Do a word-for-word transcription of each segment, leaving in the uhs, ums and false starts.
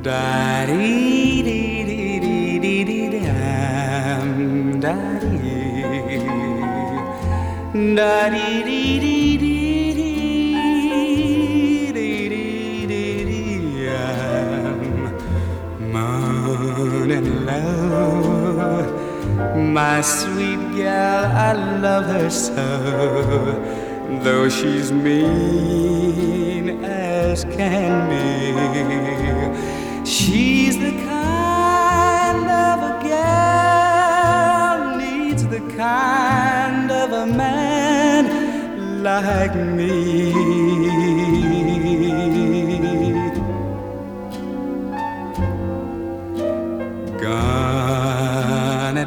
Da dee dee dee dee dee dee dam, da dee, da dee dee dee dee dee dee dee dee dee dam. Moon and love, my sweet gal, I love her so. Though she's mean as can be, she's the kind of a gal needs the kind of a man like me. Gonna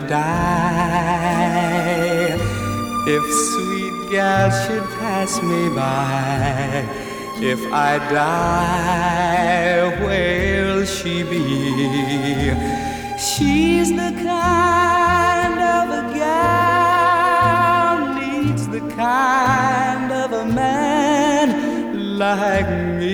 die if sweet gal should pass me by. If I die, where'll she be? She's the kind of a gal needs the kind of a man like me.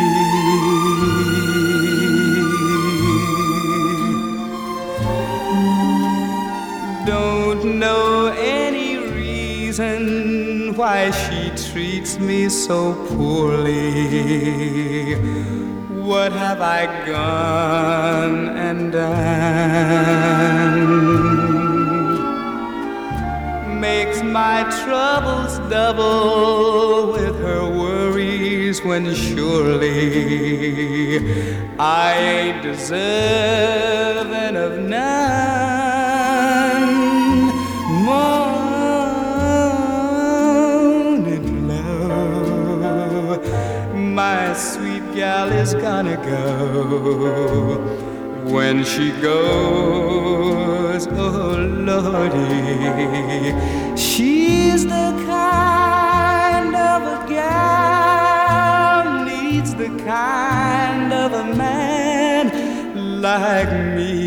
Don't know any reason why she treats me so poorly. What have I gone and done? Makes my troubles double with her worries, when surely I ain't deserving of none. My sweet gal is gonna go. When she goes, oh Lordy, she's the kind of a gal needs the kind of a man like me.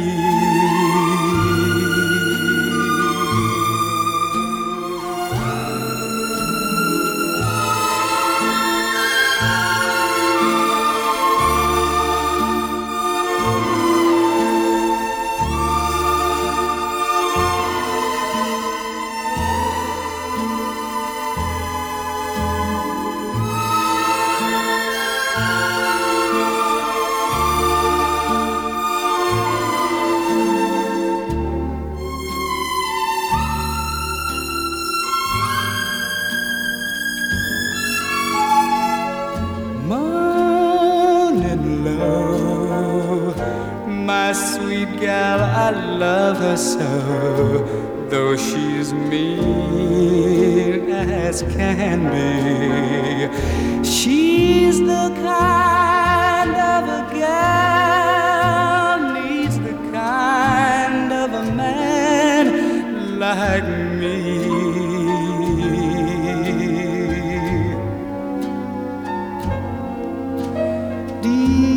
My sweet gal, I love her so. Though she's mean as can be, she's the kind of a gal needs the kind of a man like me. Deep